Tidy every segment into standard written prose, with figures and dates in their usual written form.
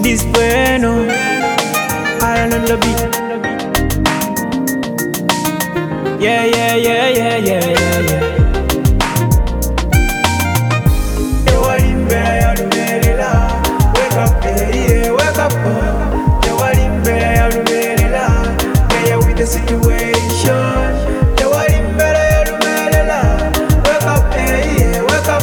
is bueno. Ireland the beat. Yeah, yeah, yeah, yeah, yeah, yeah, yeah. Wake up, yeah, wake up. With the situation. Wake up, yeah, wake up.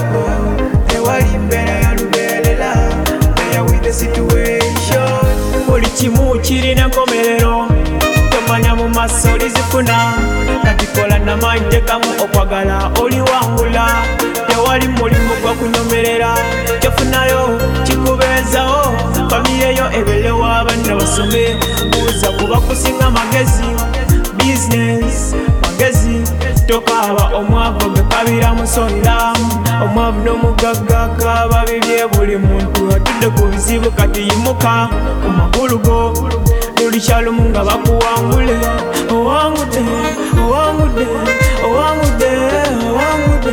With the situation. Buli kimu kirina enkomerero. Tomanya mu maaso olizifuna. Kati kola n'amaanyi tekamu okwagala oliwangula. Tewali mulimu gwa kunyomerera. Kyofunayo kikubeezawo. Famiyeyo ebelewo abaana basome. Buuza kuba kusinga magezi. Business magezi. Tokaaba omwavu gekabira musonda. Omwavu n'omugagga kaaba bibye buli muntu atudde ku bizibu kati yimuka ku magulu go. Luli kyalumu nga bakuwangule. Owangudde, owangudde, owangudde, owangudde.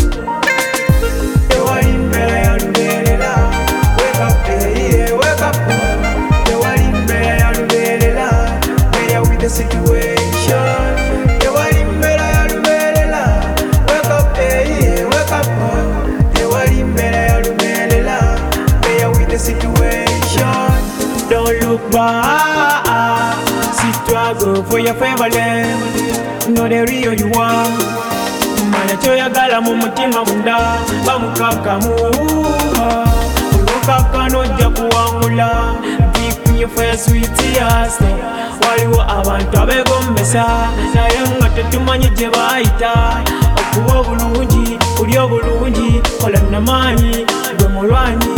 Tewali mbeera ya lubeerera. Wake up, yeah, wake up. Tewali mbeera ya lubeerera. Bear with the situation. Tewali mbeera ya lubeerera. Wake up, yeah, wake up. Tewali mbeera ya lubeerera. Bear with the situation. Don't look back. Struggle for your family. Know the real you are. Manya kyoyagala mu mutima munda bamukakamuha. Olwokaka nojja kuwangula. Give me for your sweet tears. Waliwo abantu abeegombesa naye nga tetumanyi gye baayita. Okuba obulungi kulya obulungi kola n'amaanyi gwe mulwanyi.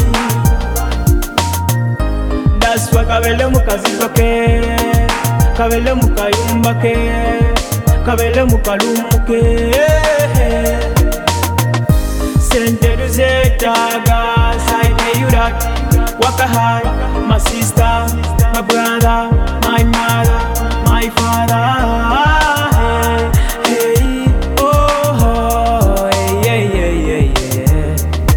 That's why kabele mu kazigo ke, kabele mu kayumba ke, kabele mu kalumu ke. Sente tuzeetaaga, I tell you that. Waka hard, my sister, my brother, my mother, my father. Hey, oh, oh, hey, yeah, yeah, yeah, yeah.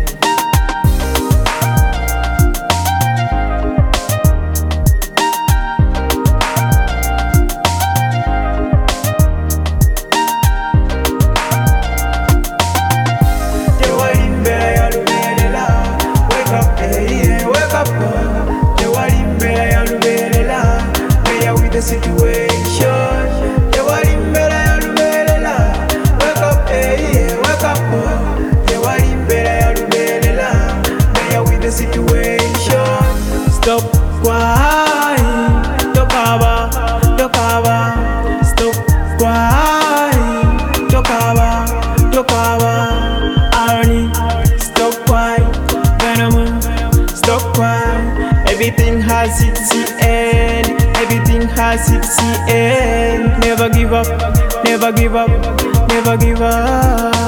Situation. Tewali mbeera ya lubeerera. Wake up, yeah, wake up. Tewali mbeera ya lubeerera. Bear with the situation. Stop crying. Tokaba, tokaba. Stop crying. Tokaba, tokaba. Irony. Stop crying. Venom. Stop crying. Everything has its end. Everything has its end. Never give up, never give up, never give up.